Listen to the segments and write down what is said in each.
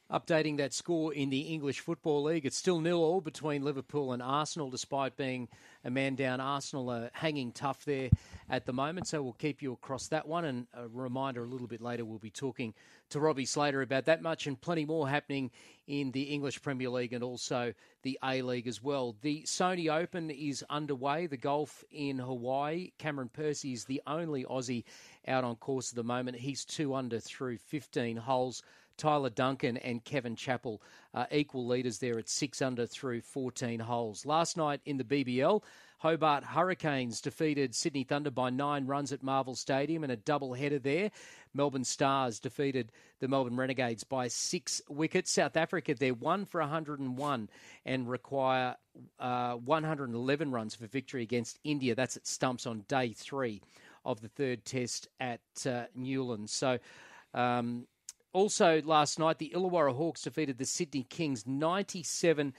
Updating that score in the English Football League, it's still 0-0 between Liverpool and Arsenal, despite being a man down. Arsenal are hanging tough there at the moment, so we'll keep you across that one. And a reminder, a little bit later, we'll be talking to Robbie Slater about that much and plenty more happening in the English Premier League and also the A-League as well. The Sony Open is underway, the golf in Hawaii. Cameron Percy is the only Aussie out on course at the moment. He's 2 under through 15 holes. Tyler Duncan and Kevin Chappell equal leaders there at 6 under through 14 holes. Last night in the BBL, Hobart Hurricanes defeated Sydney Thunder by 9 runs at Marvel Stadium and a double-header there. Melbourne Stars defeated the Melbourne Renegades by 6 wickets. South Africa, they're 1 for 101 and require 111 runs for victory against India. That's at stumps on day 3 of the third test at Newlands. So, also last night, the Illawarra Hawks defeated the Sydney Kings 97-89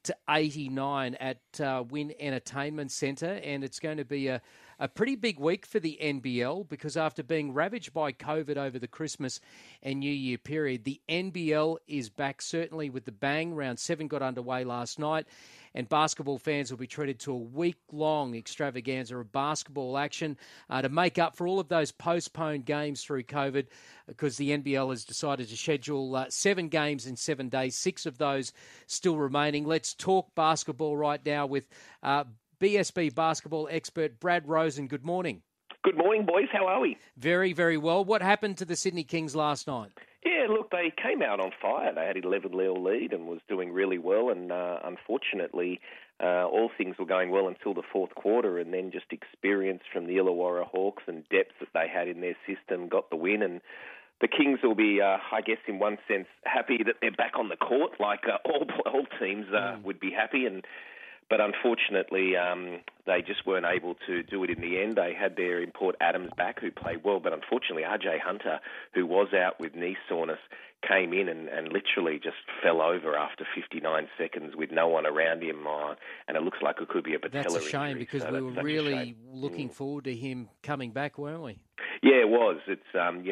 at Wynn Entertainment Centre, and it's going to be a pretty big week for the NBL because after being ravaged by COVID over the Christmas and New Year period, the NBL is back certainly with the bang. Round 7 got underway last night, and basketball fans will be treated to a week-long extravaganza of basketball action to make up for all of those postponed games through COVID because the NBL has decided to schedule 7 games in 7 days, 6 of those still remaining. Let's talk basketball right now with BSB basketball expert Brad Rosen. Good morning. Good morning, boys. How are we? Very, very well. What happened to the Sydney Kings last night? Yeah, look, they came out on fire. They had 11-0 lead and was doing really well. And unfortunately, all things were going well until the fourth quarter, and then just experience from the Illawarra Hawks and depth that they had in their system got the win. And the Kings will be, I guess, in one sense, happy that they're back on the court, like all teams would be happy. But unfortunately, they just weren't able to do it in the end. They had their import Adams back, who played well, but unfortunately, RJ Hunter, who was out with knee soreness, came in and literally just fell over after 59 seconds with no one around him, and it looks like it could be a patella injury. That's a shame because we were really looking forward to him coming back, weren't we? Yeah, it was. It's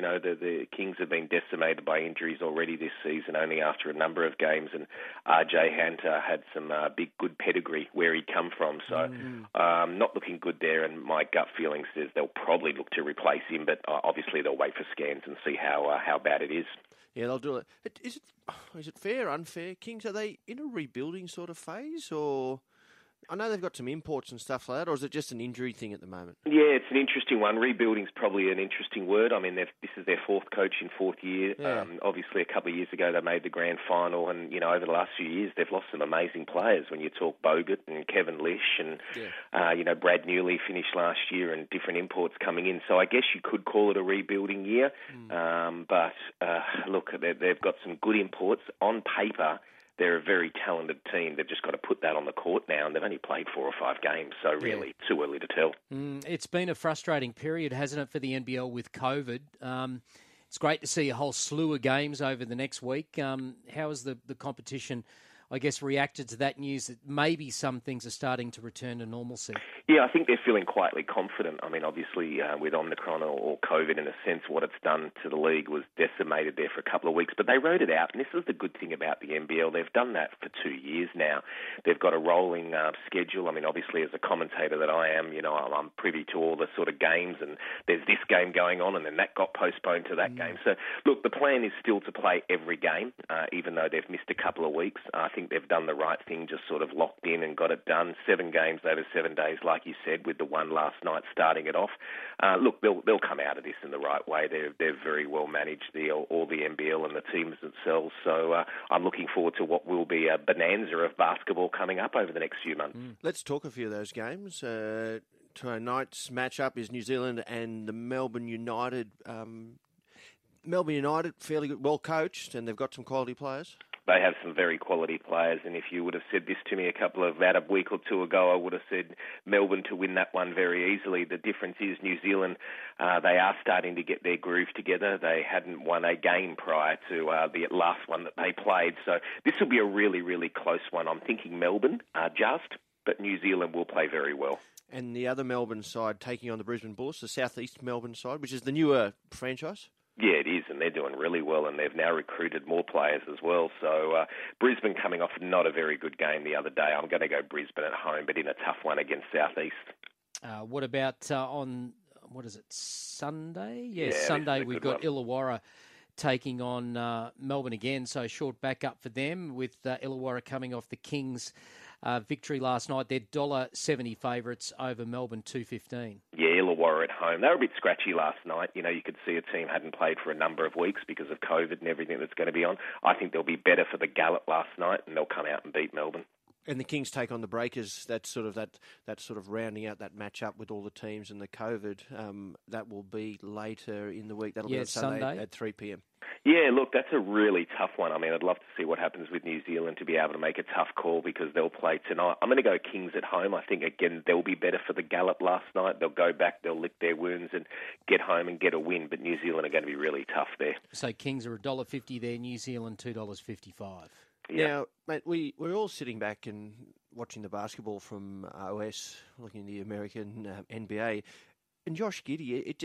the Kings have been decimated by injuries already this season, only after a number of games, and RJ Hunter had some good pedigree where he'd come from, so not looking good there. And my gut feeling says they'll probably look to replace him, but obviously they'll wait for scans and see how bad it is. Yeah, they'll do it. Is it fair, unfair? Kings, are they in a rebuilding sort of phase, or I know they've got some imports and stuff like that, or is it just an injury thing at the moment? Yeah, it's an interesting one. Rebuilding's probably an interesting word. I mean, this is their fourth coach in fourth year. Yeah. Obviously, a couple of years ago, they made the grand final, and, over the last few years, they've lost some amazing players. When you talk Bogut and Kevin Lish and, Brad Newley finished last year and different imports coming in. So I guess you could call it a rebuilding year. But look, they've got some good imports on paper. They're a very talented team. They've just got to put that on the court now, and they've only played 4 or 5 games, so really too early to tell. It's been a frustrating period, hasn't it, for the NBL with COVID? It's great to see a whole slew of games over the next week. How has the competition, I guess, reacted to that news that maybe some things are starting to return to normalcy? Yeah, I think they're feeling quietly confident. I mean, obviously, with Omicron or COVID, in a sense, what it's done to the league was decimated there for a couple of weeks. But they rode it out, and this is the good thing about the NBL. They've done that for 2 years now. They've got a rolling schedule. I mean, obviously, as a commentator that I am, I'm privy to all the sort of games, and there's this game going on, and then that got postponed to that game. So, look, the plan is still to play every game, even though they've missed a couple of weeks. I think they've done the right thing, just sort of locked in and got it done. 7 games over 7 days, like you said, with the one last night starting it off. Look, they'll come out of this in the right way. They're very well managed, all the NBL and the teams themselves. So I'm looking forward to what will be a bonanza of basketball coming up over the next few months. Let's talk a few of those games. Tonight's matchup is New Zealand and the Melbourne United. Melbourne United, fairly good, well coached, and they've got some quality players. They have some very quality players, and if you would have said this to me about a week or two ago, I would have said Melbourne to win that one very easily. The difference is New Zealand, they are starting to get their groove together. They hadn't won a game prior to the last one that they played, so this will be a really, really close one. I'm thinking Melbourne, but New Zealand will play very well. And the other Melbourne side taking on the Brisbane Bullets, the southeast Melbourne side, which is the newer franchise. Yeah, it is, and they're doing really well, and they've now recruited more players as well. So Brisbane coming off not a very good game the other day. I'm going to go Brisbane at home, but in a tough one against Southeast. What about on, what is it, Sunday? Yes, Yeah, Sunday we've got one. Illawarra taking on Melbourne again, so short backup for them with Illawarra coming off the Kings victory last night. They're $1.70 favourites over Melbourne, $2.15. Yeah, Illawarra at home. They were a bit scratchy last night. You know, you could see a team hadn't played for a number of weeks because of COVID and everything that's going to be on. I think they'll be better for the gallop last night, and they'll come out and beat Melbourne. And the Kings take on the Breakers. That's sort of rounding out that match-up with all the teams and the COVID. That will be later in the week. That'll be on Sunday at 3 p.m. Yeah, look, that's a really tough one. I mean, I'd love to see what happens with New Zealand to be able to make a tough call because they'll play tonight. I'm going to go Kings at home. I think, again, they'll be better for the gallop last night. They'll go back, they'll lick their wounds and get home and get a win, but New Zealand are going to be really tough there. So Kings are $1.50 there, New Zealand $2.55. Yeah. Now, mate, we're all sitting back and watching the basketball from OS, looking at the American NBA, and Josh Giddey, it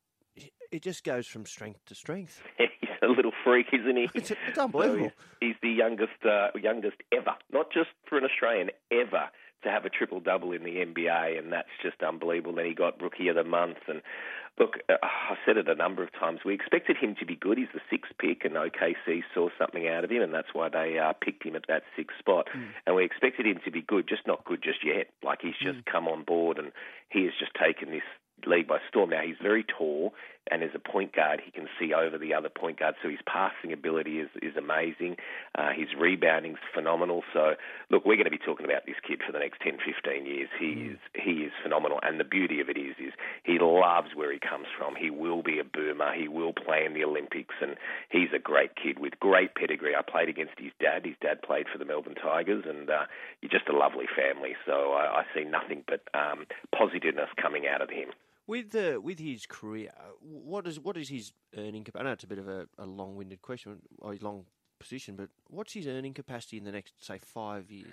just goes from strength to strength. He's a little freak, isn't he? It's unbelievable. He's the youngest ever, not just for an Australian, ever to have a triple-double in the NBA, and that's just unbelievable. Then he got Rookie of the Month, and look, I said it a number of times, we expected him to be good. He's the sixth pick, and OKC saw something out of him, and that's why they picked him at that sixth spot. And we expected him to be good, just not good just yet. Like, he's just come on board, and he has just taken this league by storm. Now, he's very tall, and as a point guard, he can see over the other point guard, so his passing ability is amazing. His rebounding's phenomenal. So, look, we're going to be talking about this kid for the next 10, 15 years. He is phenomenal, and the beauty of it is he loves where he comes from. He will be a boomer. He will play in the Olympics, and he's a great kid with great pedigree. I played against his dad. His dad played for the Melbourne Tigers, and you're just a lovely family. So I see nothing but positiveness coming out of him. With his career, what is his earning capacity? I know it's a bit of a long-winded question or a long position, but what's his earning capacity in the next, say, 5 years?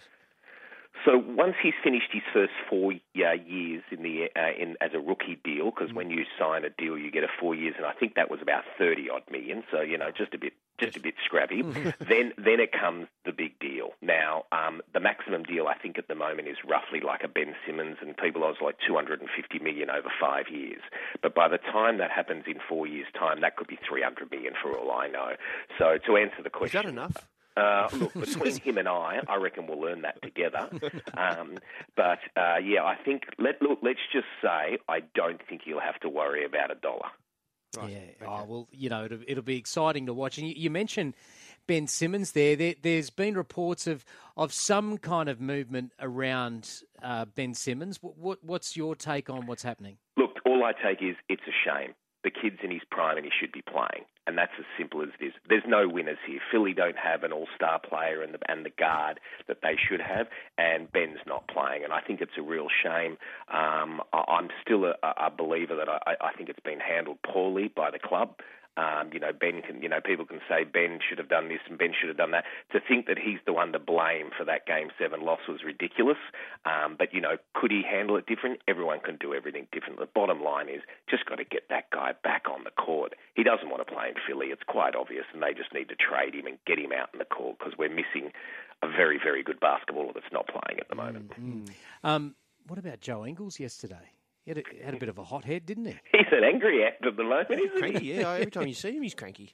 So once he's finished his first 4 years as a rookie deal, because when you sign a deal, you get a 4 years, and I think that was about 30-odd million. So just a bit scrappy. Then it comes the big deal. Now the maximum deal I think at the moment is roughly like a Ben Simmons, and people are like $250 million over 5 years. But by the time that happens in 4 years' time, that could be $300 million for all I know. So to answer the question, is that enough? Look, between him and I reckon we'll earn that together. I think let's just say I don't think he'll have to worry about $1. Right. Yeah. Okay. Oh, well, it'll be exciting to watch. And you mentioned Ben Simmons there. There's been reports of some kind of movement around Ben Simmons. What's your take on what's happening? Look, all I take is it's a shame. The kid's in his prime and he should be playing. And that's as simple as it is. There's no winners here. Philly don't have an all-star player and the guard that they should have, and Ben's not playing. And I think it's a real shame. I'm still a believer that I think it's been handled poorly by the club. Ben can, people can say Ben should have done this and Ben should have done that. To think that he's the one to blame for that Game 7 loss was ridiculous. But could he handle it different? Everyone can do everything different. The bottom line is just got to get that guy back on the court. He doesn't want to play in Philly. It's quite obvious, and they just need to trade him and get him out in the court because we're missing a very, very good basketballer that's not playing at the moment. What about Joe Ingles yesterday? He had a bit of a hot head, didn't he? He's an angry act at the moment, isn't cranky, yeah. Every time you see him, he's cranky.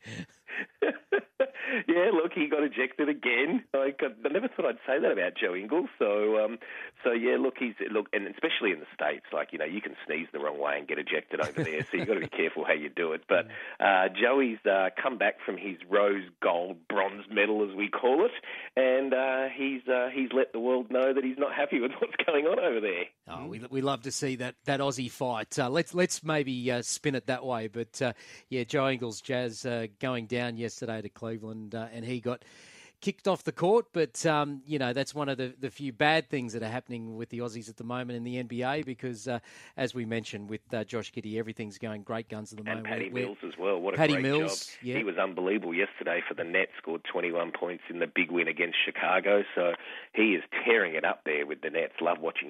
Yeah, look, he got ejected again. I never thought I'd say that about Joe Ingles. So and especially in the States, you can sneeze the wrong way and get ejected over there. So you've got to be careful how you do it. But Joey's come back from his rose, gold, bronze medal, as we call it, and he's let the world know that he's not happy with what's going on over there. Oh, we love to see that Aussie fight. Let's maybe spin it that way. But Joe Ingles, Jazz, going down yesterday to Cleveland, and he got kicked off the court. But that's one of the few bad things that are happening with the Aussies at the moment in the NBA because, as we mentioned with Josh Giddey, everything's going great guns at the moment. And Patty Mills as well. What a great job. Yeah. He was unbelievable yesterday for the Nets, scored 21 points in the big win against Chicago. So he is tearing it up there with the Nets. Love watching him.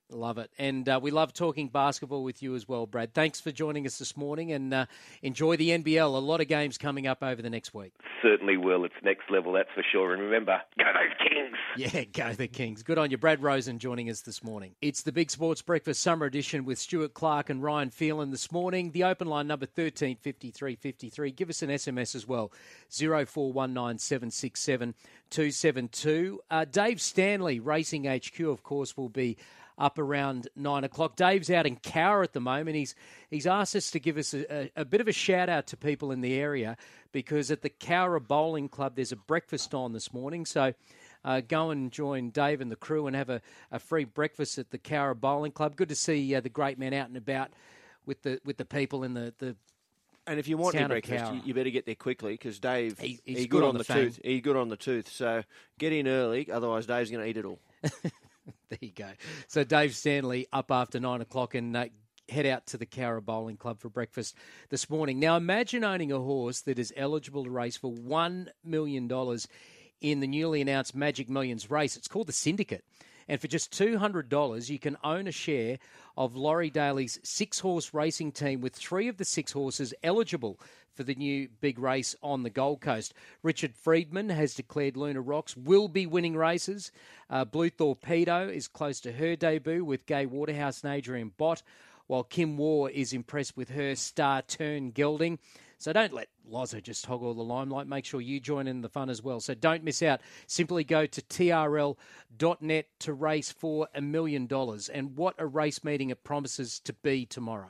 Love it. And we love talking basketball with you as well, Brad. Thanks for joining us this morning, and enjoy the NBL. A lot of games coming up over the next week. Certainly will. It's next level, that's for sure. And remember, go those Kings! Yeah, go the Kings. Good on you. Brad Rosen joining us this morning. It's the Big Sports Breakfast Summer Edition with Stuart Clark and Ryan Phelan this morning. The open line number 135353. Give us an SMS as well, 0419 767 272. Dave Stanley, Racing HQ, of course, will be up around 9 o'clock. Dave's out in Cowra at the moment. He's asked us to give us a bit of a shout out to people in the area, because at the Cowra Bowling Club there's a breakfast on this morning. So go and join Dave and the crew and have a free breakfast at the Cowra Bowling Club. Good to see the great man out and about with the people in the And if you want your breakfast, you better get there quickly, because Dave, he's good on the tooth. He's good on the tooth. So get in early, otherwise Dave's going to eat it all. There you go. So Dave Stanley up after 9 o'clock, and head out to the Cowra Bowling Club for breakfast this morning. Now imagine owning a horse that is eligible to race for $1 million in the newly announced Magic Millions race. It's called the Syndicate. And for just $200, you can own a share of Laurie Daly's 6-horse racing team, with 3 of the 6 horses eligible for the new big race on the Gold Coast. Richard Friedman has declared Luna Rocks will be winning races. Blue Torpedo is close to her debut with Gay Waterhouse and Adrian Bott, while Kim Waugh is impressed with her Star Turn Gelding. So don't let Lozo just hog all the limelight. Make sure you join in the fun as well. So don't miss out. Simply go to trl.net to race for $1 million. And what a race meeting it promises to be tomorrow.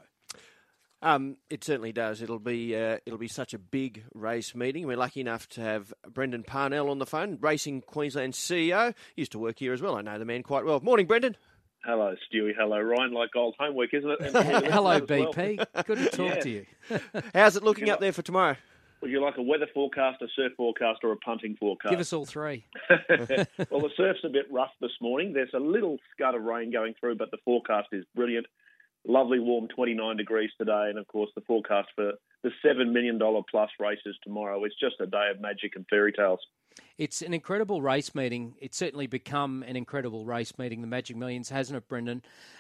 It certainly does. It'll be such a big race meeting. We're lucky enough to have Brendan Parnell on the phone, Racing Queensland CEO. Used to work here as well. I know the man quite well. Morning, Brendan. Hello, Stewie. Hello, Ryan. Like old homework, isn't it? Hello, BP. Well. Good to talk to you. How's it looking up there for tomorrow? Would you like a weather forecast, a surf forecast, or a punting forecast? Give us all 3. Well, the surf's a bit rough this morning. There's a little scud of rain going through, but the forecast is brilliant. Lovely warm 29 degrees today, and of course the forecast for the $7 million plus races tomorrow. It's just a day of magic and fairy tales. It's an incredible race meeting. It's certainly become an incredible race meeting, the Magic Millions, hasn't it, Brendan?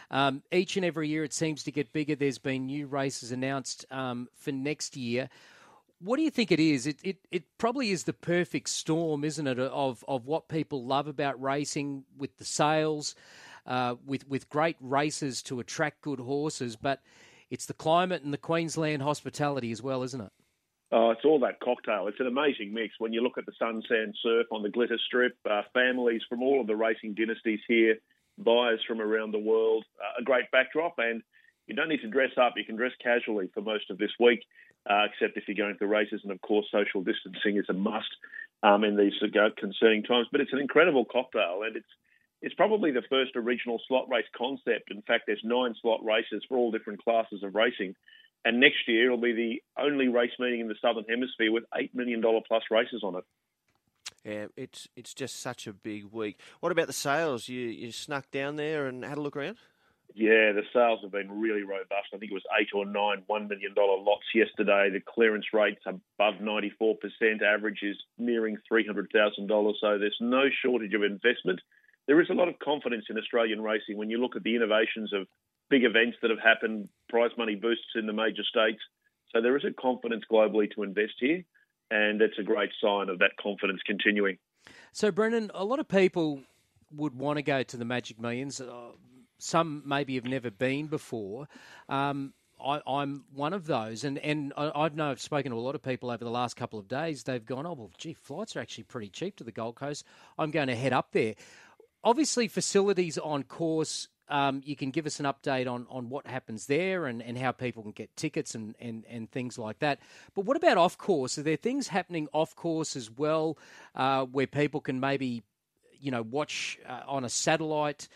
Each and every year it seems to get bigger. There's been new races announced for next year. What do you think it is? It probably is the perfect storm, isn't it, of what people love about racing, with the sales, with great races to attract good horses, but it's the climate and the Queensland hospitality as well, isn't it? Oh, it's all that cocktail. It's an amazing mix. When you look at the Sun Sand Surf on the Glitter Strip, families from all of the racing dynasties here, buyers from around the world, a great backdrop, and you don't need to dress up. You can dress casually for most of this week, except if you're going to races, and of course social distancing is a must in these concerning times. But it's an incredible cocktail, and it's probably the first original slot race concept. In fact, there's 9 slot races for all different classes of racing. And next year it'll be the only race meeting in the Southern Hemisphere with $8 million plus races on it. Yeah, it's just such a big week. What about the sales? You snuck down there and had a look around? Yeah, the sales have been really robust. I think it was 8 or 9 $1 million lots yesterday. The clearance rate's above 94%. Average is nearing $300,000. So there's no shortage of investment. There is a lot of confidence in Australian racing when you look at the innovations of big events that have happened, prize money boosts in the major states. So there is a confidence globally to invest here, and it's a great sign of that confidence continuing. So, Brendan, a lot of people would want to go to the Magic Millions. Some maybe have never been before. I'm one of those, and I know I've spoken to a lot of people over the last couple of days. They've gone, oh, well, gee, flights are actually pretty cheap to the Gold Coast. I'm going to head up there. Obviously, facilities on course, you can give us an update on what happens there and how people can get tickets and things like that. But what about off course? Are there things happening off course as well where people can maybe, watch on a satellite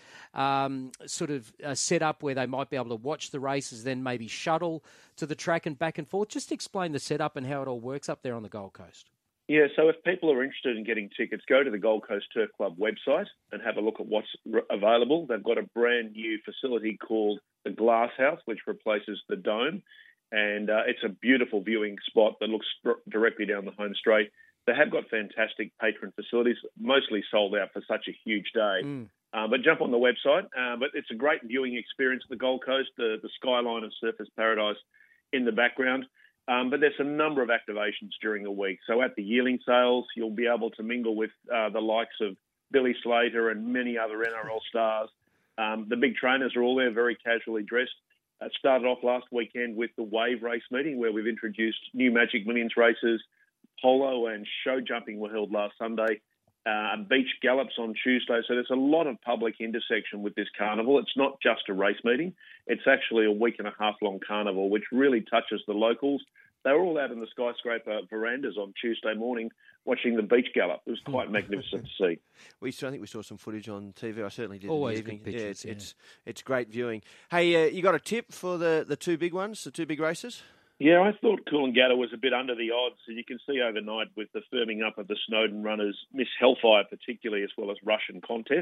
sort of setup where they might be able to watch the races, then maybe shuttle to the track and back and forth? Just explain the setup and how it all works up there on the Gold Coast. Yeah, so if people are interested in getting tickets, go to the Gold Coast Turf Club website and have a look at what's available. They've got a brand new facility called the Glass House, which replaces the Dome. And it's a beautiful viewing spot that looks directly down the home straight. They have got fantastic patron facilities, mostly sold out for such a huge day. But jump on the website. But it's a great viewing experience at the Gold Coast, the skyline of Surfers Paradise in the background. But there's a number of activations during the week. So at the yearling sales, you'll be able to mingle with the likes of Billy Slater and many other NRL stars. The big trainers are all there, very casually dressed. It started off last weekend with the Wave race meeting, where we've introduced new Magic Millions races. Polo and show jumping were held last Sunday. Beach gallops on Tuesday. So there's a lot of public intersection with this carnival. It's not just a race meeting. It's actually a week and a half long carnival, which really touches the locals. They were all out in the skyscraper verandas on Tuesday morning watching the beach gallop. It was quite magnificent to see. I think we saw some footage on TV. I certainly did. Always in the evening. good pictures, It's great viewing. Hey, you got a tip for the two big ones, the two big races? Yeah, I thought Coolangatta was a bit under the odds. And you can see overnight with the firming up of the Snowden runners, Miss Hellfire particularly, as well as Russian Contest.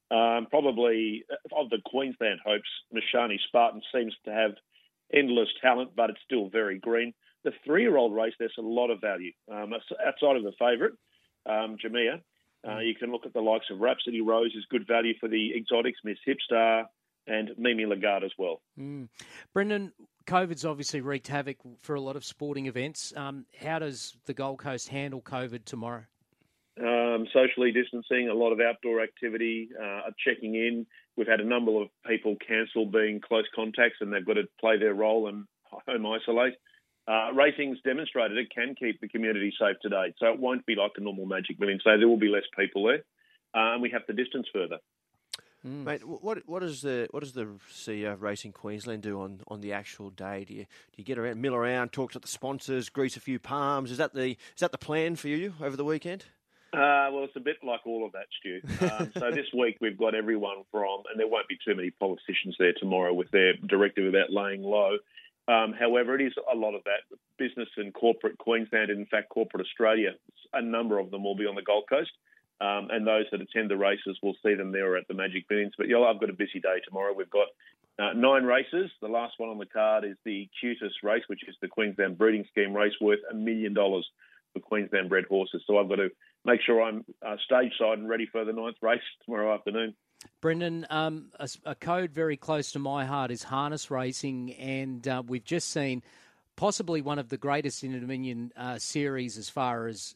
Probably of the Queensland hopes, Mashani Spartan seems to have endless talent, but it's still very green. The 3-year-old race, there's a lot of value. Outside of the favourite, Jamia, you can look at the likes of Rhapsody Rose is good value for the exotics, Miss Hipstar, and Mimi Lagarde as well. Brendan, COVID's obviously wreaked havoc for a lot of sporting events. How does the Gold Coast handle COVID tomorrow? Socially distancing, a lot of outdoor activity, checking in. We've had a number of people cancel being close contacts, and they've got to play their role and home isolate. Racing's demonstrated it can keep the community safe today, so it won't be like a normal Magic Millions day. There will be less people there, and we have to distance further. Mate, what does the CEO of Racing Queensland do on the actual day? Do you get around, mill around, talk to the sponsors, grease a few palms? Is that the plan for you over the weekend? Well, it's a bit like all of that, Stu. So this week we've got everyone from, and there won't be too many politicians there tomorrow with their directive about laying low. However, it is a lot of that. Business and corporate Queensland, and in fact corporate Australia, a number of them will be on the Gold Coast. And those that attend the races will see them there at the Magic Millions. But I've got a busy day tomorrow. We've got 9 races. The last one on the card is the Cutest race, which is the Queensland Breeding Scheme race worth $1 million for Queensland bred horses. So I've got to make sure I'm stage side and ready for the 9th race tomorrow afternoon. Brendan, a code very close to my heart is harness racing, and we've just seen possibly one of the greatest Inter-Dominion series as far as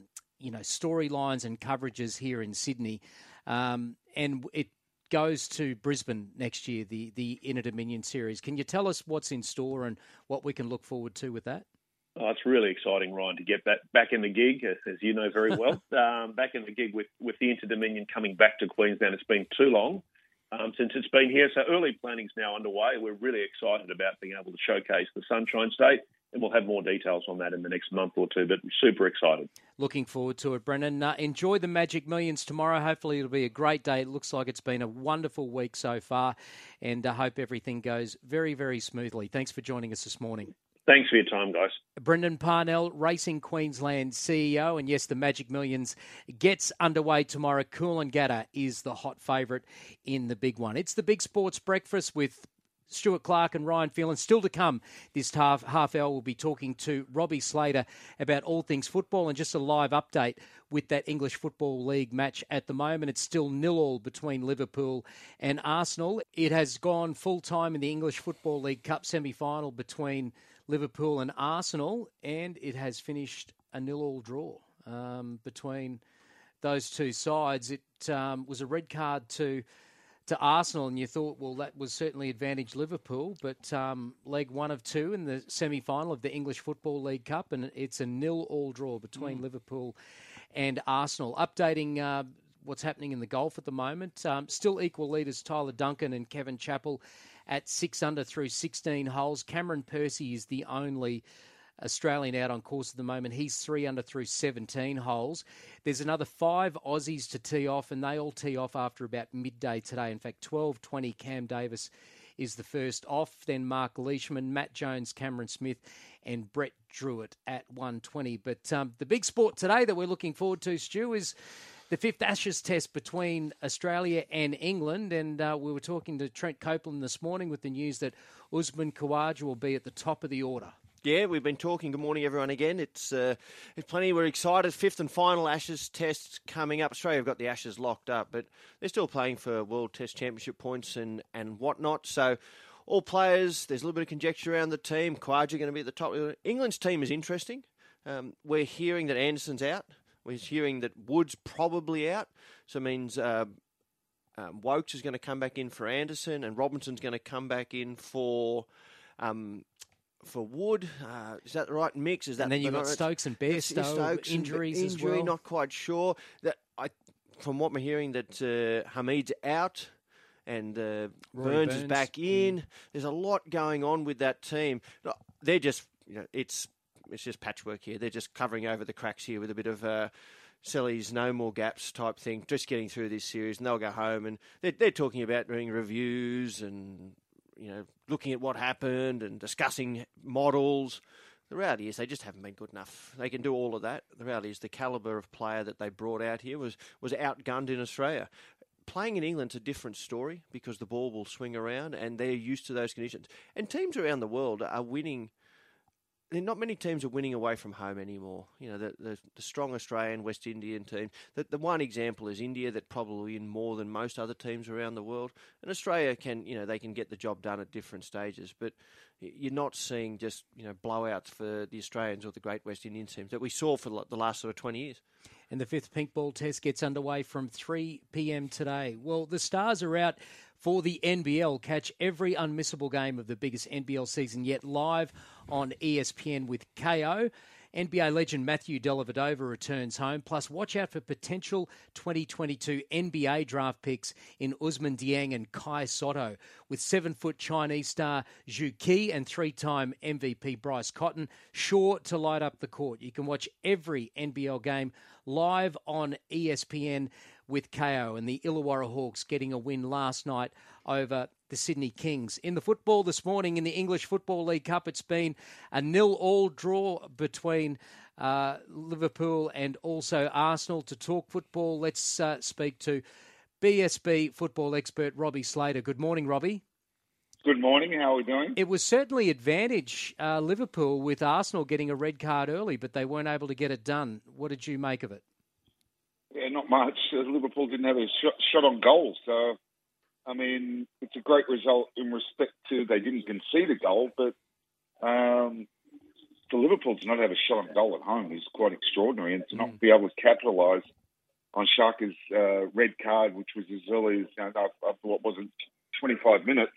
storylines and coverages here in Sydney, and it goes to Brisbane next year, the Inter-Dominion series. Can you tell us what's in store and what we can look forward to with that? Oh, it's really exciting, Ryan, to get that back in the gig, as you know very well. Back in the gig with the Inter-Dominion coming back to Queensland. It's been too long since it's been here. So early planning's now underway. We're really excited about being able to showcase the Sunshine State, and we'll have more details on that in the next month or two, but we're super excited. Looking forward to it, Brendan. Enjoy the Magic Millions tomorrow. Hopefully it'll be a great day. It looks like it's been a wonderful week so far, and I hope everything goes very, very smoothly. Thanks for joining us this morning. Thanks for your time, guys. Brendan Parnell, Racing Queensland CEO. And yes, the Magic Millions gets underway tomorrow. Coolangatta is the hot favourite in the big one. It's the Big Sports Breakfast with Stuart Clark and Ryan Phelan. Still to come this half hour, we'll be talking to Robbie Slater about all things football and just a live update with that English Football League match at the moment. It's still 0-0 between Liverpool and Arsenal. It has gone full-time in the English Football League Cup semi-final between Liverpool and Arsenal, and it has finished a 0-0 draw between those two sides. It was a red card to Arsenal, and you thought, well, that was certainly advantage Liverpool, but leg 1 of 2 in the semi-final of the English Football League Cup, and it's a 0-0 draw between Liverpool and Arsenal. Updating what's happening in the golf at the moment. Still equal leaders Tyler Duncan and Kevin Chappell at 6 under through 16 holes. Cameron Percy is the only Australian out on course at the moment. He's 3 under through 17 holes. There's another 5 Aussies to tee off, and they all tee off after about midday today. In fact, 12:20, Cam Davis is the first off. Then Mark Leishman, Matt Jones, Cameron Smith, and Brett Druitt at 1:20. But the big sport today that we're looking forward to, Stu, is the 5th Ashes test between Australia and England. And we were talking to Trent Copeland this morning with the news that Usman Khawaja will be at the top of the order. Yeah, we've been talking. Good morning, everyone, again. It's plenty. We're excited. Fifth and final Ashes test coming up. Australia have got the Ashes locked up, but they're still playing for World Test Championship points and whatnot. So all players, there's a little bit of conjecture around the team. Khawaja going to be at the top. England's team is interesting. We're hearing that Anderson's out. We're hearing that Wood's probably out. So it means Wokes is going to come back in for Anderson, and Robinson's going to come back in for Wood. Is that the right mix? Is that? And then you've got Stokes and Bairstow injuries as well. Not quite sure. From what we're hearing, that Hamid's out and Burns is back in. There's a lot going on with that team. They're just, it's just patchwork here. They're just covering over the cracks here with a bit of Selly's no more gaps type thing, just getting through this series, and they'll go home and they're talking about doing reviews and looking at what happened and discussing models. The reality is they just haven't been good enough. They can do all of that. The reality is the calibre of player that they brought out here was outgunned in Australia. Playing in England's a different story because the ball will swing around and they're used to those conditions. And teams around the world are winning. Not many teams are winning away from home anymore. The strong Australian, West Indian team. The one example is India, that probably win more than most other teams around the world. And Australia can, they can get the job done at different stages. But you're not seeing just, blowouts for the Australians or the great West Indian teams that we saw for the last sort of 20 years. And the fifth pink ball test gets underway from 3 p.m. today. Well, the Stars are out for the NBL. Catch every unmissable game of the biggest NBL season yet live on ESPN with KO. NBA legend Matthew Dellavedova returns home. Plus, watch out for potential 2022 NBA draft picks in Usman Dieng and Kai Sotto, with 7-foot Chinese star Zhu Qi and 3-time MVP Bryce Cotton sure to light up the court. You can watch every NBL game live on ESPN with KO, and the Illawarra Hawks getting a win last night over the Sydney Kings. In the football this morning, in the English Football League Cup, it's been a 0-0 draw between Liverpool and also Arsenal. To talk football, let's speak to BSB football expert Robbie Slater. Good morning, Robbie. Good morning. How are we doing? It was certainly advantage Liverpool with Arsenal getting a red card early, but they weren't able to get it done. What did you make of it? Yeah, not much. Liverpool didn't have a shot on goal. So, I mean, it's a great result in respect to they didn't concede a goal, but for Liverpool to not have a shot on goal at home is quite extraordinary, and to not be able to capitalise on Xhaka's red card, which was as early as, after what wasn't 25 minutes,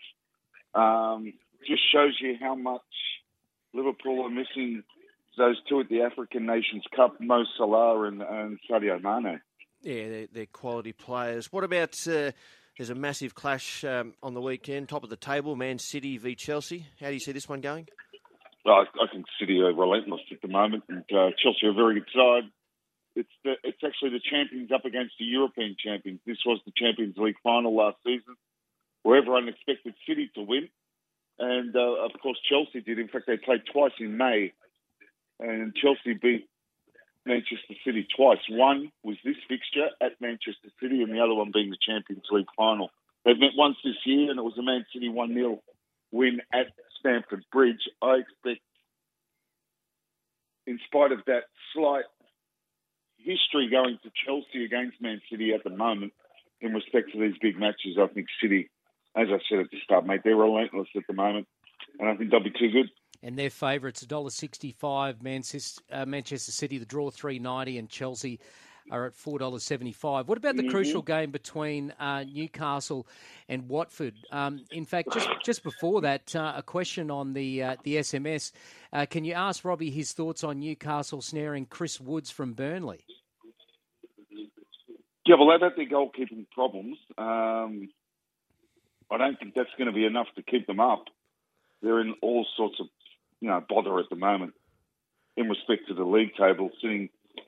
just shows you how much Liverpool are missing those two at the African Nations Cup, Mo Salah and Sadio Mane. Yeah, they're quality players. What about, there's a massive clash on the weekend, top of the table, Man City v Chelsea. How do you see this one going? I think City are relentless at the moment, and Chelsea are a very good side. It's actually the champions up against the European champions. This was the Champions League final last season, where everyone expected City to win. And, of course, Chelsea did. In fact, they played twice in May. And Chelsea beat Manchester City twice. One was this fixture at Manchester City, and the other one being the Champions League final. They've met once this year, and it was a Man City 1-0 win at Stamford Bridge. I expect, in spite of that slight history going to Chelsea against Man City at the moment, in respect to these big matches, I think City, as I said at the start, mate, they're relentless at the moment, and I think they'll be too good. And their favourites, $1.65. Manchester City, the draw $3.90, and Chelsea are at $4.75. What about the crucial game between Newcastle and Watford? In fact, just before that, a question on the SMS. Can you ask Robbie his thoughts on Newcastle snaring Chris Woods from Burnley? Yeah, well, they've had their goalkeeping problems. I don't think that's going to be enough to keep them up. They're in all sorts of bother at the moment in respect to the league table, sitting,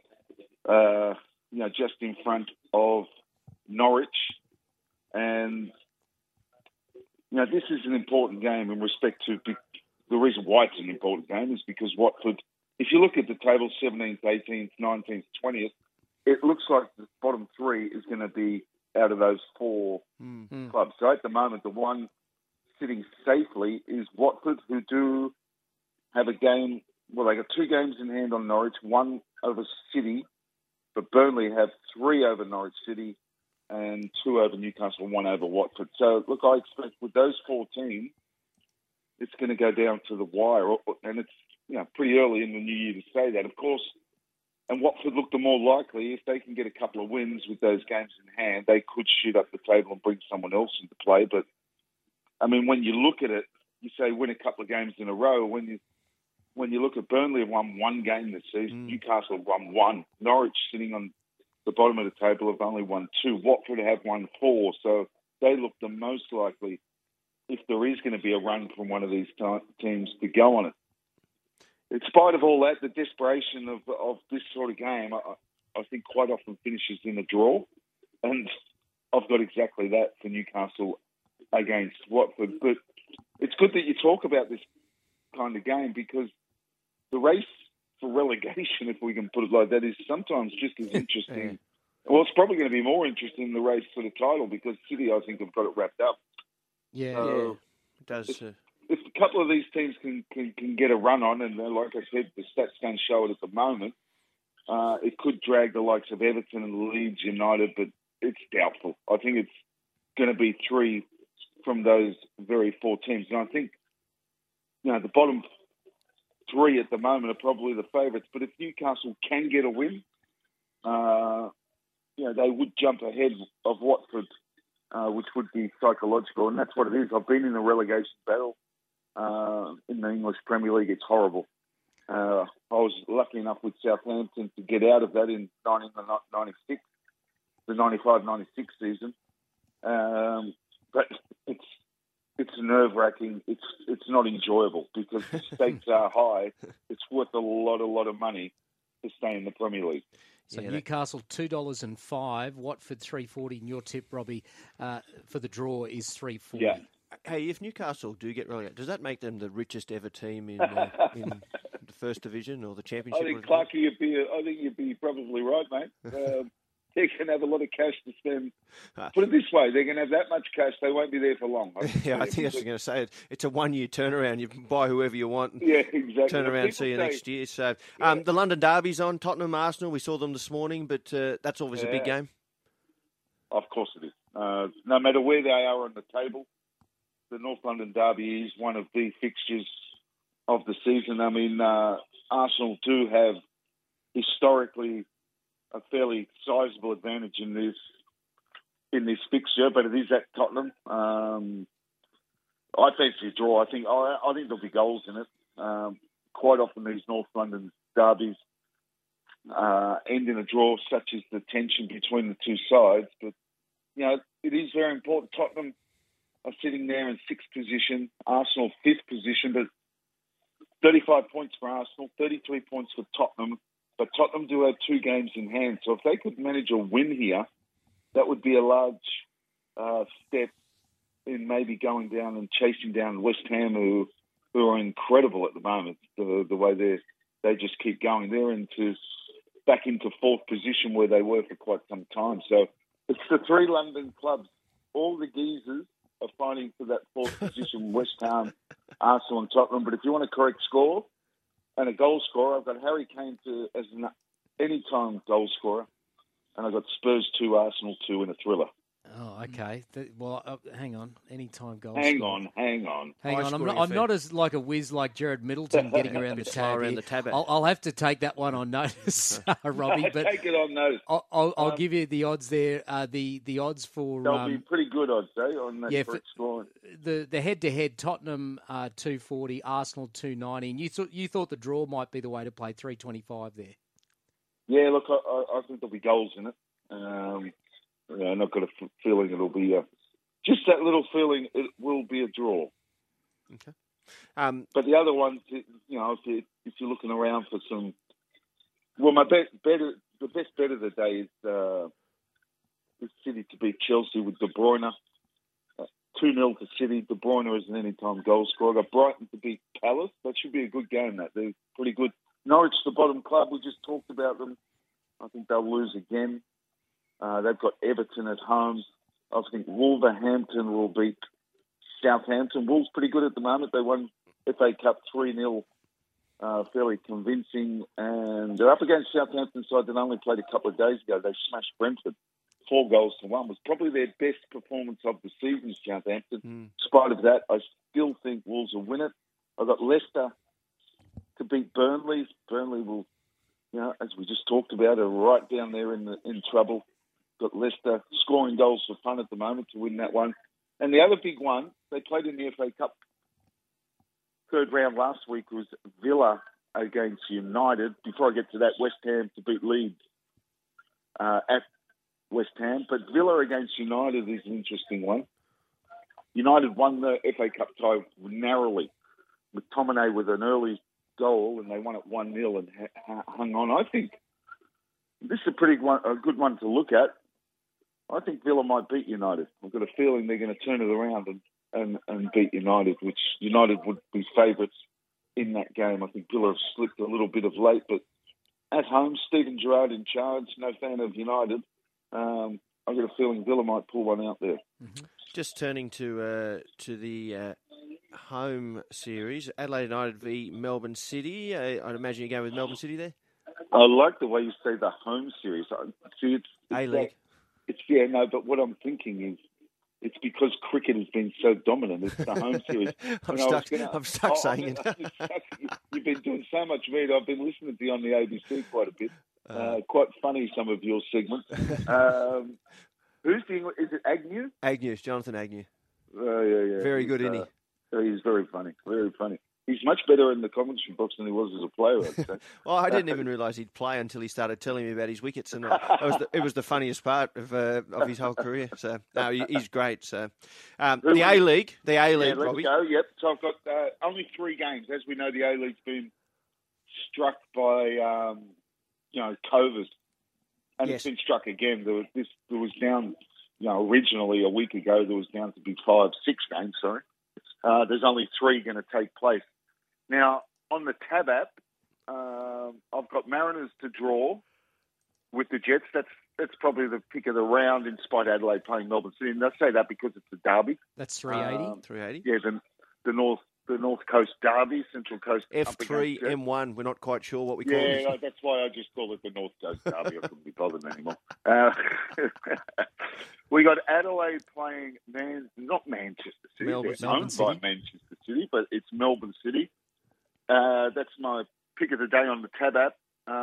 just in front of Norwich. And, this is an important game in respect to the reason why it's an important game is because Watford, if you look at the table, 17th, 18th, 19th, 20th, it looks like the bottom three is going to be out of those four clubs. So at the moment, the one sitting safely is Watford, who do have a game. Well, they got 2 games in hand on Norwich, 1 over City, but Burnley have 3 over Norwich City and 2 over Newcastle, 1 over Watford. So, look, I expect with those 4 teams, it's going to go down to the wire, and it's pretty early in the new year to say that, of course. And Watford look the more likely if they can get a couple of wins with those games in hand. They could shoot up the table and bring someone else into play. But I mean, when you look at it, you say win a couple of games in a row. When you look at Burnley have won 1 game this season, Newcastle have won 1, Norwich sitting on the bottom of the table have only won 2, Watford have won 4. So they look the most likely if there is going to be a run from one of these teams to go on it. In spite of all that, the desperation of this sort of game, I think quite often finishes in a draw. And I've got exactly that for Newcastle against Watford. But it's good that you talk about this kind of game because the race for relegation, if we can put it like that, is sometimes just as interesting. Well, it's probably going to be more interesting than the race for the title because City, I think, have got it wrapped up. It does. If a couple of these teams can get a run on, and like I said, the stats don't show it at the moment, it could drag the likes of Everton and Leeds United, but it's doubtful. I think it's going to be 3 from those very 4 teams. And I think, the bottom 3 at the moment are probably the favourites. But if Newcastle can get a win, they would jump ahead of Watford, which would be psychological. And that's what it is. I've been in a relegation battle. In the English Premier League, it's horrible. I was lucky enough with Southampton to get out of that in 1996, the 95-96 season. But it's nerve-wracking. It's not enjoyable because the stakes are high. It's worth a lot of money to stay in the Premier League. So Newcastle $2.05, Watford $3.40, and your tip, Robbie, for the draw is $3.40. Yeah. Hey, if Newcastle do get relegated, does that make them the richest ever team in the First Division or the Championship? I think Clarkie, you'd be probably right, mate. They're going to have a lot of cash to spend. Put it this way, they're going to have that much cash, they won't be there for long. I think I was going to say, it's a 1-year turnaround. You can buy whoever you want and exactly. turn around and see you next year. So the London Derby's on, Tottenham, Arsenal. We saw them this morning, but that's always a big game. Of course it is. No matter where they are on the table, the North London Derby is one of the fixtures of the season. I mean, Arsenal do have historically a fairly sizable advantage in this fixture, but it is at Tottenham. I fancy a draw. I think there'll be goals in it. Quite often these North London derbies end in a draw, such as the tension between the two sides. But it is very important. Tottenham are sitting there in 6th position, Arsenal 5th position, but 35 points for Arsenal, 33 points for Tottenham. But Tottenham do have 2 games in hand. So if they could manage a win here, that would be a large step in maybe going down and chasing down West Ham, who are incredible at the moment, the way they just keep going. They're back into 4th position where they were for quite some time. So it's the 3 London clubs. All the geezers are fighting for that 4th position, West Ham, Arsenal and Tottenham. But if you want a correct score and a goal scorer, I've got Harry Kane as an anytime goal scorer, and I've got Spurs 2, Arsenal 2 in a thriller. Oh, okay. Hang on. Anytime goal Hang scorer. on. I'm not as like a whiz like Jared Middleton getting around the tab. Around the tab. I'll have to take that one on notice, Robbie. But take it on notice. I'll give you the odds there. The odds for they'll be pretty good odds, on that correct score. The head-to-head, Tottenham 240, Arsenal 290. And you thought the draw might be the way to play 325 there. Yeah, look, I think there'll be goals in it. I've not got a feeling it'll be just that little feeling. It will be a draw. Okay. But the other ones, if you're looking around for some, well, the best bet of the day is City to beat Chelsea with De Bruyne. 2-0 to City. De Bruyne is an anytime goal scorer. I've got Brighton to beat Palace. That should be a good game. They're pretty good. Norwich, the bottom club. We just talked about them. I think they'll lose again. They've got Everton at home. I think Wolverhampton will beat Southampton. Wolves pretty good at the moment. They won FA Cup 3-0 fairly convincing. And they're up against Southampton side that only played a couple of days ago. They smashed Brentford 4-1. Was probably their best performance of the season, Southampton. In spite of that, I still think Wolves will win it. I've got Leicester to beat Burnley. Burnley will, as we just talked about, are right down there in trouble. Got Leicester scoring goals for fun at the moment to win that one. And the other big one, they played in the FA Cup third round last week, was Villa against United. Before I get to that, West Ham to beat Leeds at West Ham. But Villa against United is an interesting one. United won the FA Cup tie narrowly, with McTominay with an early goal, and they won it 1-0 and hung on. I think this is a good one to look at. I think Villa might beat United. I've got a feeling they're going to turn it around and beat United, which United would be favourites in that game. I think Villa have slipped a little bit of late, but at home, Steven Gerrard in charge, no fan of United. I've got a feeling Villa might pull one out there. Mm-hmm. Just turning to the home series, Adelaide United v Melbourne City. I'd imagine you're going with Melbourne City there? I like the way you say the home series. See, it's A-League. But what I'm thinking is it's because cricket has been so dominant. It's the home series. I'm stuck saying it. You've been doing so much read. I've been listening to you on the ABC quite a bit. Quite funny, some of your segments. Is it Agnew? Agnew, Jonathan Agnew. Yeah. Very good, isn't he? He's very funny, very funny. He's much better in the commentary box than he was as a player, I'd say. Well, I didn't even realise he'd play until he started telling me about his wickets, and it was the funniest part of his whole career. So, no, he's great. So, the A-League, let's Robbie. Go. Yep. So I've got only 3 games. As we know, the A-League's been struck by, COVID, and It's been struck again. There was down, originally a week ago there was down to be 6 games. Sorry. There's only 3 going to take place. Now, on the Tab app, I've got Mariners to draw with the Jets. That's probably the pick of the round, in spite of Adelaide playing Melbourne City. And I say that because it's a derby. That's 380. 380. Yeah, the North Coast Derby, Central Coast. F3, M1. We're not quite sure what we call it. Yeah, that's why I just call it the North Coast Derby. I couldn't be bothered anymore. We got Adelaide playing not Manchester City. They're owned by Manchester City, but it's Melbourne City. That's my pick of the day on the Tab app.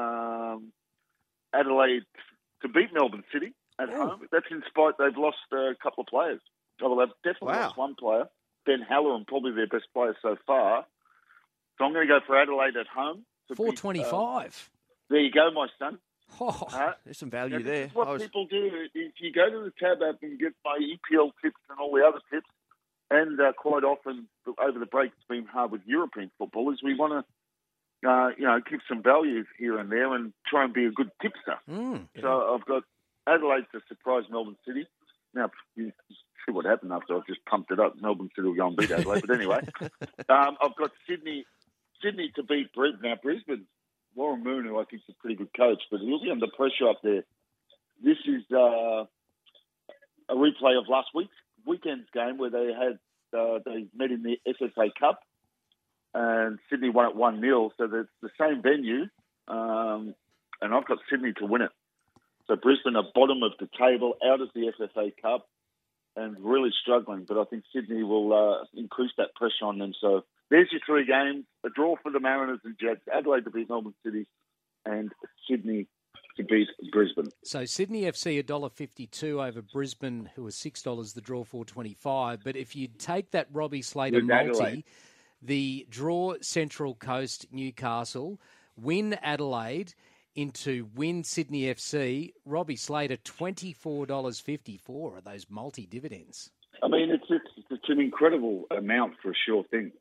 Adelaide to beat Melbourne City at home. That's in spite they've lost a couple of players. Well, they've definitely lost one player. Ben Halloran, probably their best player so far. So I'm going to go for Adelaide at home. 425. There you go, my son. There's some value there. This is what people do. If you go to the Tab app and get my EPL tips and all the other tips, and quite often over the break it's been hard with European footballers, we want to, give some value here and there and try and be a good tipster. So I've got Adelaide to surprise Melbourne City. Now, you see what happened after I've just pumped it up. Melbourne City will go and beat Adelaide. But anyway, I've got Sydney to beat Brisbane. Now, Brisbane, Warren Moon, who I think is a pretty good coach, but he'll be under pressure up there. This is a replay of last weekend's game where they met in the SFA Cup, and Sydney won it 1-0. So it's the same venue, and I've got Sydney to win it. So Brisbane are bottom of the table, out of the SFA Cup, and really struggling. But I think Sydney will increase that pressure on them. So there's your 3 games: a draw for the Mariners and Jets, Adelaide to beat Melbourne City, and Sydney to beat Brisbane. So Sydney FC $1.52 over Brisbane, who was $6. The draw $4.25. But if you take that Robbie Slater multi, the draw Central Coast Newcastle, win Adelaide into win Sydney FC, Robbie Slater $24.54 are those multi dividends. I mean, it's an incredible amount for a sure thing.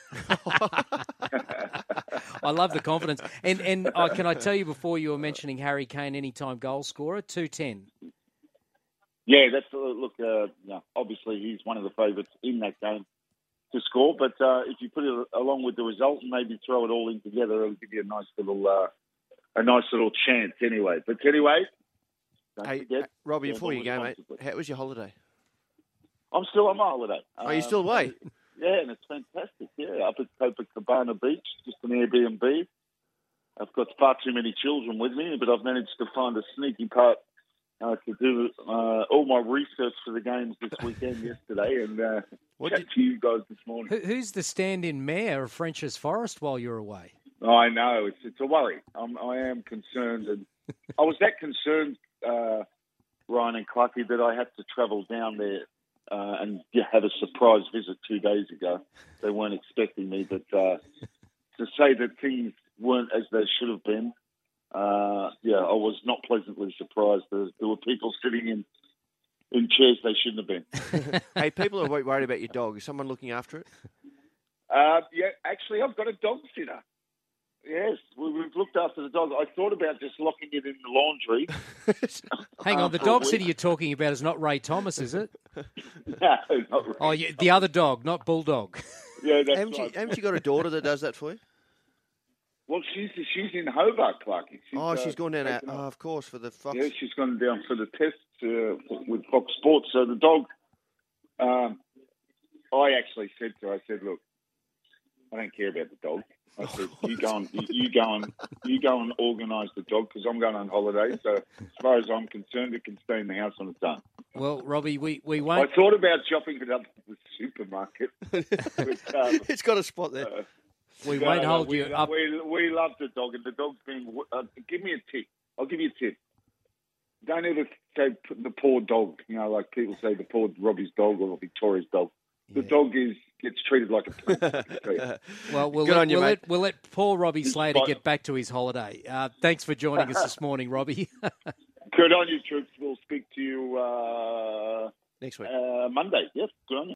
I love the confidence. And can I tell you, before you were mentioning Harry Kane, anytime goal scorer, 210. Yeah, that's obviously he's one of the favourites in that game to score. But if you put it along with the result and maybe throw it all in together, it'll give you a nice little chance anyway. But anyway, Robbie, before you go, mate, how was your holiday? I'm still on my holiday. Are you still away? Yeah, and it's fantastic. Yeah, up at Copacabana Beach, just an Airbnb. I've got far too many children with me, but I've managed to find a sneaky part to do all my research for the games this weekend yesterday and chat to you guys this morning. Who's the stand-in mayor of Frenchs Forest while you're away? I know, it's a worry. I am concerned, and I was that concerned, Ryan and Clucky, that I had to travel down there and have a surprise visit 2 days ago. They weren't expecting me, but to say that things weren't as they should have been, I was not pleasantly surprised. There were people sitting in chairs they shouldn't have been. Hey, people are worried about your dog. Is someone looking after it? Actually, I've got a dog sitter. Yes, we've looked after the dog. I thought about just locking it in the laundry. Hang on, the dog sitter you're talking about is not Ray Thomas, is it? No, not Ray. Oh, yeah, the other dog, not Bulldog. Yeah, that's Haven't right. you got a daughter that does that for you? Well, she's in Hobart, Clarky. She's gone down there. Oh, of course, for the Fox. Yeah, she's gone down for the tests with Fox Sports. So the dog, I actually said to her, I said, look, I don't care about the dog. I said, you go and organise the dog because I'm going on holiday. So as far as I'm concerned, it can stay in the house on its own. Well, Robbie, we won't... I thought about shopping it up at the supermarket. But, it's got a spot there. We won't hold you up. We love the dog, and the dog's been... give me a tip. I'll give you a tip. Don't ever say the poor dog. You know, like people say the poor Robbie's dog or Victoria's dog. The dog gets treated like a prince. Well, we'll let poor Robbie Slater get back to his holiday. Thanks for joining us this morning, Robbie. Good on you, troops. We'll speak to you next week. Monday. Yes, good on you.